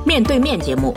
面对面节目。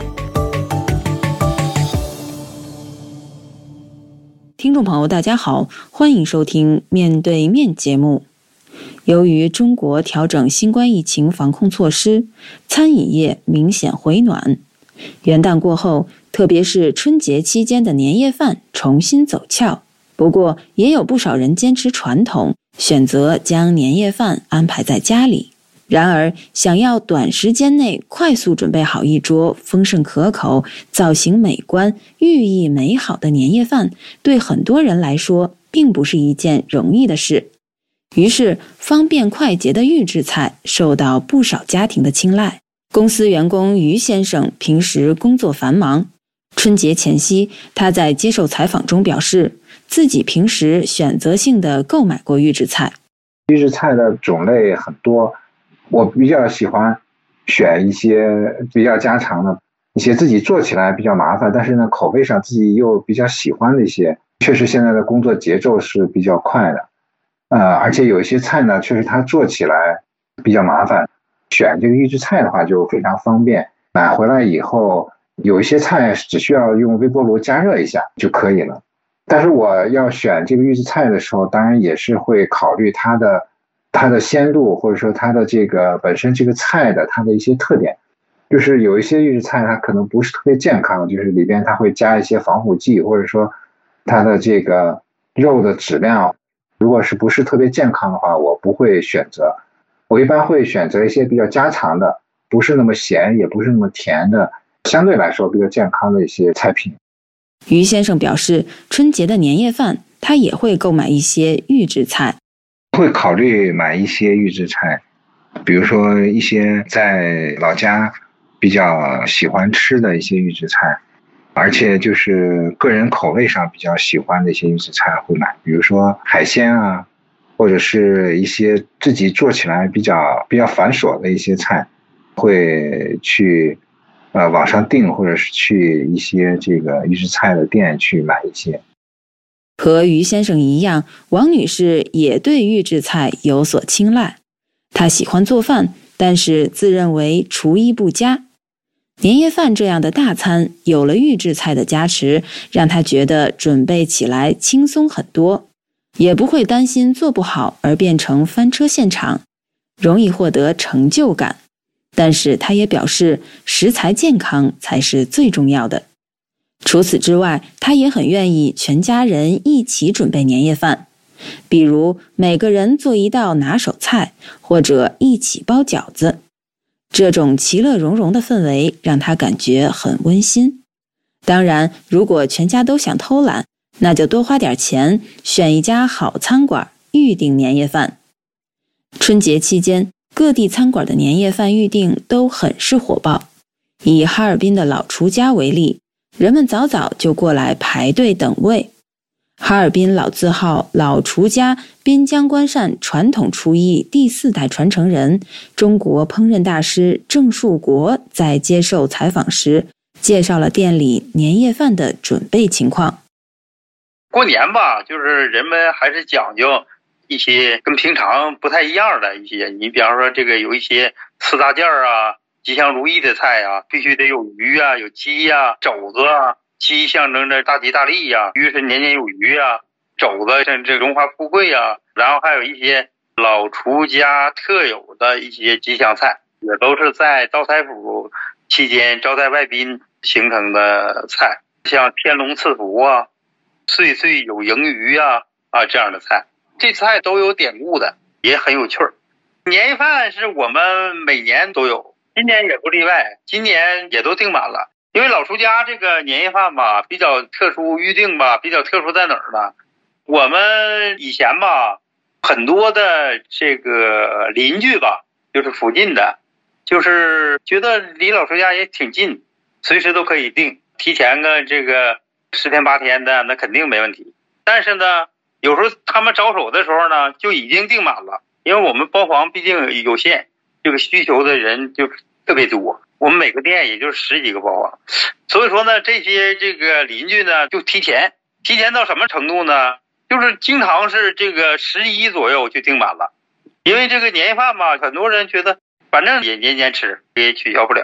听众朋友大家好，欢迎收听面对面节目。由于中国调整新冠疫情防控措施，餐饮业明显回暖。元旦过后，特别是春节期间的年夜饭重新走俏。不过，也有不少人坚持传统，选择将年夜饭安排在家里。然而，想要短时间内快速准备好一桌丰盛可口、造型美观、寓意美好的年夜饭，对很多人来说并不是一件容易的事。于是，方便快捷的预制菜受到不少家庭的青睐。公司员工于先生平时工作繁忙，春节前夕，他在接受采访中表示，自己平时选择性的购买过预制菜。 预制菜的种类很多，我比较喜欢选一些比较家常的，一些自己做起来比较麻烦，但是呢口味上自己又比较喜欢的一些。确实现在的工作节奏是比较快的，而且有一些菜呢，确实它做起来比较麻烦。选这个预制菜的话就非常方便，买回来以后有一些菜只需要用微波炉加热一下就可以了。但是我要选这个预制菜的时候，当然也是会考虑它的鲜度，或者说它的这个本身这个菜的它的一些特点。就是有一些预制菜它可能不是特别健康，就是里边它会加一些防腐剂，或者说它的这个肉的质量如果是不是特别健康的话，我不会选择。我一般会选择一些比较家常的，不是那么咸也不是那么甜的，相对来说比较健康的一些菜品。 于先生表示，春节的年夜饭他也会购买一些预制菜， 会考虑买一些预制菜，比如说一些在老家比较喜欢吃的一些预制菜，而且就是个人口味上比较喜欢的一些预制菜会买，比如说海鲜啊，或者是一些自己做起来比较繁琐的一些菜，会去网上订，或者是去一些这个预制菜的店去买一些。 和于先生一样，王女士也对预制菜有所青睐。她喜欢做饭，但是自认为厨艺不佳。年夜饭这样的大餐有了预制菜的加持，让她觉得准备起来轻松很多，也不会担心做不好而变成翻车现场，容易获得成就感。但是她也表示，食材健康才是最重要的。除此之外，她也很愿意全家人一起准备年夜饭，比如每个人做一道拿手菜，或者一起包饺子。这种其乐融融的氛围让她感觉很温馨。当然，如果全家都想偷懒，那就多花点钱，选一家好餐馆，预订年夜饭。春节期间，各地餐馆的年夜饭预订都很是火爆。以哈尔滨的老厨家为例，人们早早就过来排队等位。哈尔滨老字号老厨家边疆关膳传统厨艺第4代传承人、中国烹饪大师郑树国在接受采访时介绍了店里年夜饭的准备情况。 过年吧，就是人们还是讲究一些跟平常不太一样的一些，你比方说这个有一些4大件啊，吉祥如意的菜啊，必须得有鱼啊，有鸡啊，肘子啊，鸡象征着大吉大利呀，鱼是年年有余啊，肘子像这荣华富贵啊，然后还有一些老厨家特有的一些吉祥菜，也都是在招财府期间招待外宾形成的菜，像天龙赐福啊，岁岁有盈余啊这样的菜，这菜都有典故的，也很有趣儿。年夜饭是我们每年都有，今年也不例外，今年也都订满了。因为老厨家这个年夜饭吧比较特殊，预定吧比较特殊在哪儿呢？我们以前吧很多的这个邻居吧，就是附近的，就是觉得离老厨家也挺近，随时都可以订，提前个这个10天8天的那肯定没问题。但是呢有时候他们招手的时候呢就已经订满了，因为我们包房毕竟有限，这个需求的人就特别多，我们每个店也就10几个包房，所以说呢这些这个邻居呢就提前到什么程度呢，就是经常是这个11左右就订满了。因为这个年夜饭吧很多人觉得反正也年年吃，也取消不了，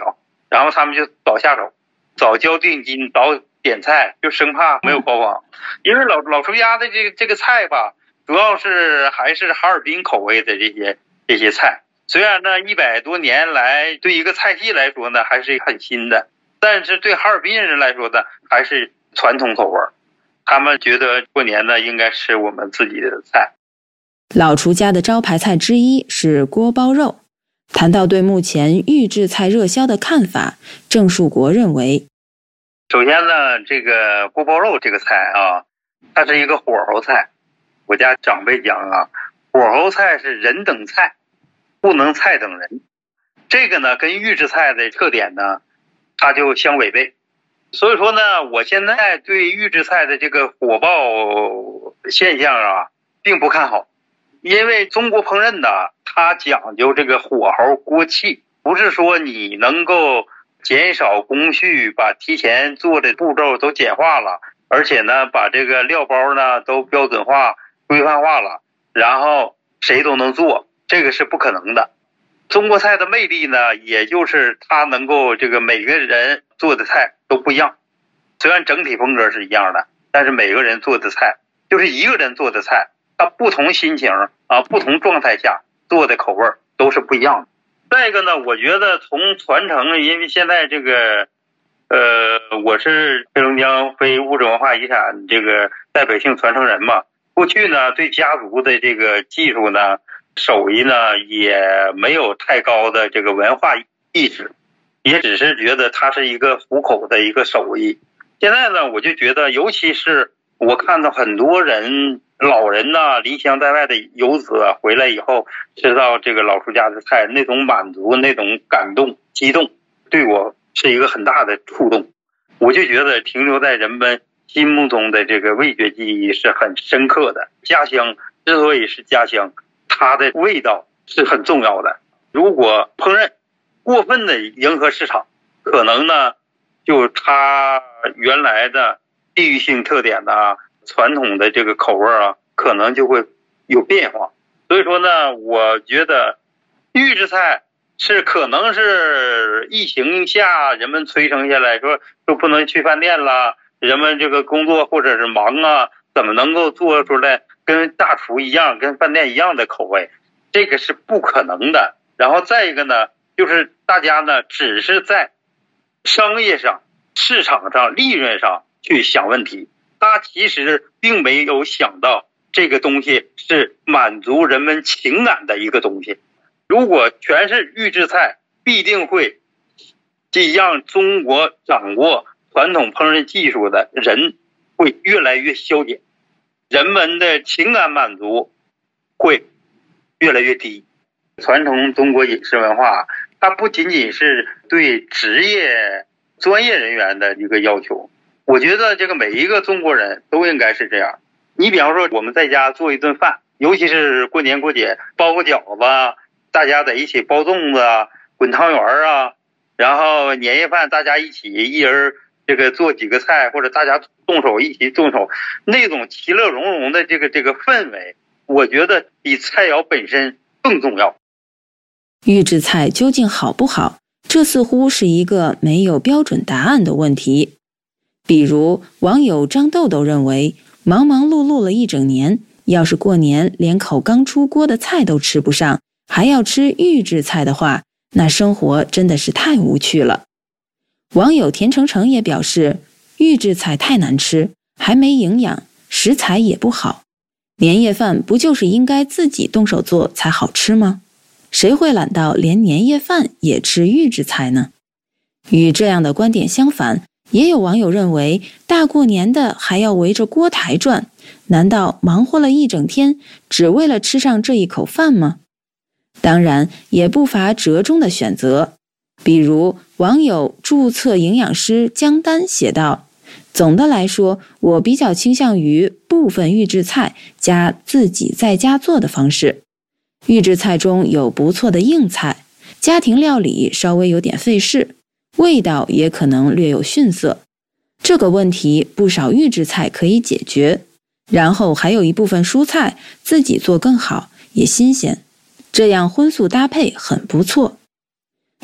然后他们就早下手，早交定金，早点菜，就生怕没有包房。因为老厨家的这个菜吧，主要是还是哈尔滨口味的这些菜。虽然呢100多年来对一个菜系来说呢还是很新的，但是对哈尔滨人来说呢还是传统口味。他们觉得过年呢应该吃我们自己的菜。 老厨家的招牌菜之一是锅包肉。谈到对目前预制菜热销的看法，郑树国认为， 首先呢，这个锅包肉这个菜啊，它是一个火候菜。我家长辈讲啊，火候菜是人等菜，不能菜等人。这个呢，跟预制菜的特点呢，它就相违背。所以说呢，我现在对预制菜的这个火爆现象啊，并不看好。因为中国烹饪呢，它讲究这个火候锅气，不是说你能够减少工序，把提前做的步骤都简化了，而且呢把这个料包呢都标准化规范化了，然后谁都能做，这个是不可能的。中国菜的魅力呢，也就是它能够这个每个人做的菜都不一样，虽然整体风格是一样的，但是每个人做的菜就是一个人做的菜，他不同心情啊，不同状态下做的口味都是不一样的。再一个呢，我觉得从传承，因为现在这个我是黑龙江非物质文化遗产这个代表性传承人嘛，过去呢对家族的这个技术呢手艺呢也没有太高的这个文化意识，也只是觉得它是一个糊口的一个手艺。现在呢我就觉得，尤其是我看到很多人老人呐，离乡在外的游子回来以后，吃到这个老厨家的菜，那种满足，那种感动激动，对我是一个很大的触动。我就觉得停留在人们心目中的这个味觉记忆是很深刻的。家乡之所以是家乡，它的味道是很重要的。如果烹饪过分的迎合市场，可能呢就它原来的地域性特点呢，传统的这个口味啊，可能就会有变化。所以说呢，我觉得预制菜是可能是疫情下人们催生下来说不能去饭店了，人们这个工作或者是忙啊，怎么能够做出来跟大厨一样，跟饭店一样的口味，这个是不可能的。然后再一个呢，就是大家呢只是在商业上、市场上、利润上去想问题，他其实并没有想到这个东西是满足人们情感的一个东西。如果全是预制菜，必定会让中国掌握传统烹饪技术的人会越来越消减，人们的情感满足会越来越低。传统中国饮食文化，它不仅仅是对职业专业人员的一个要求，我觉得这个每一个中国人都应该是这样。你比方说我们在家做一顿饭，尤其是过年过节包个饺子，大家在一起包粽子啊，滚汤圆啊，然后年夜饭大家一起一人这个做几个菜，或者大家动手一起动手，那种其乐融融的这个氛围，我觉得比菜肴本身更重要。 预制菜究竟好不好？这似乎是一个没有标准答案的问题。比如网友张豆豆认为，忙忙碌碌了一整年，要是过年连口刚出锅的菜都吃不上，还要吃预制菜的话，那生活真的是太无趣了。网友田成成也表示，预制菜太难吃，还没营养，食材也不好。年夜饭不就是应该自己动手做才好吃吗？谁会懒到连年夜饭也吃预制菜呢？与这样的观点相反，也有网友认为，大过年的还要围着锅台转，难道忙活了一整天，只为了吃上这一口饭吗？当然，也不乏折中的选择。比如网友注册营养师江丹写道，总的来说，我比较倾向于部分预制菜加自己在家做的方式。预制菜中有不错的硬菜，家庭料理稍微有点费事，味道也可能略有逊色。这个问题不少预制菜可以解决，然后还有一部分蔬菜自己做更好，也新鲜，这样荤素搭配很不错。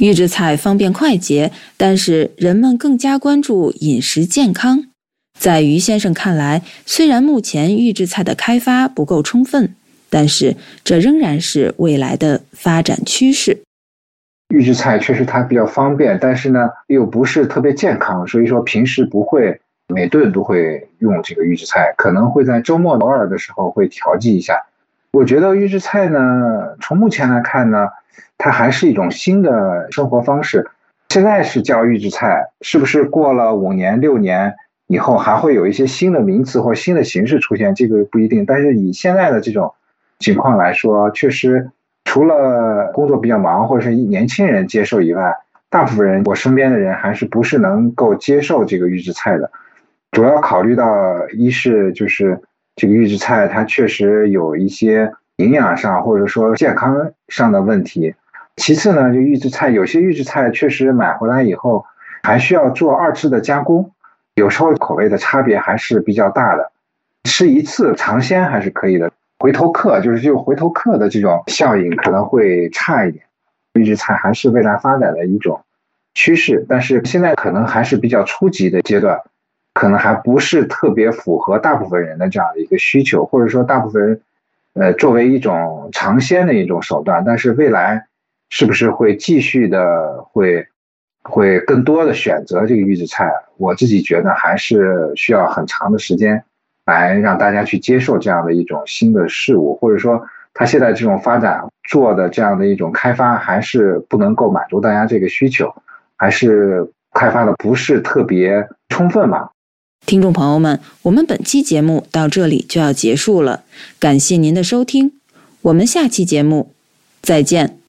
预制菜方便快捷，但是人们更加关注饮食健康。在于先生看来，虽然目前预制菜的开发不够充分，但是这仍然是未来的发展趋势。 预制菜确实它比较方便，但是呢又不是特别健康，所以说平时不会每顿都会用这个预制菜，可能会在周末偶尔的时候会调剂一下。我觉得预制菜呢，从目前来看呢，它还是一种新的生活方式。现在是叫预制菜，是不是过了5年6年以后还会有一些新的名词或新的形式出现，这个不一定。但是以现在的这种情况来说，确实除了工作比较忙或者是年轻人接受以外，大部分人我身边的人还是不是能够接受这个预制菜的。主要考虑到一是就是这个预制菜它确实有一些营养上或者说健康上的问题，其次呢，就预制菜有些预制菜确实买回来以后还需要做2次的加工，有时候口味的差别还是比较大的，吃一次尝鲜还是可以的，回头客就是回头客的这种效应可能会差一点。预制菜还是未来发展的一种趋势，但是现在可能还是比较初级的阶段，可能还不是特别符合大部分人的这样的一个需求，或者说大部分人作为一种尝鲜的一种手段，但是未来是不是会继续的会更多的选择这个预制菜，我自己觉得还是需要很长的时间来让大家去接受这样的一种新的事物，或者说它现在这种发展做的这样的一种开发还是不能够满足大家这个需求，还是开发的不是特别充分嘛。 听众朋友们，我们本期节目到这里就要结束了，感谢您的收听，我们下期节目再见。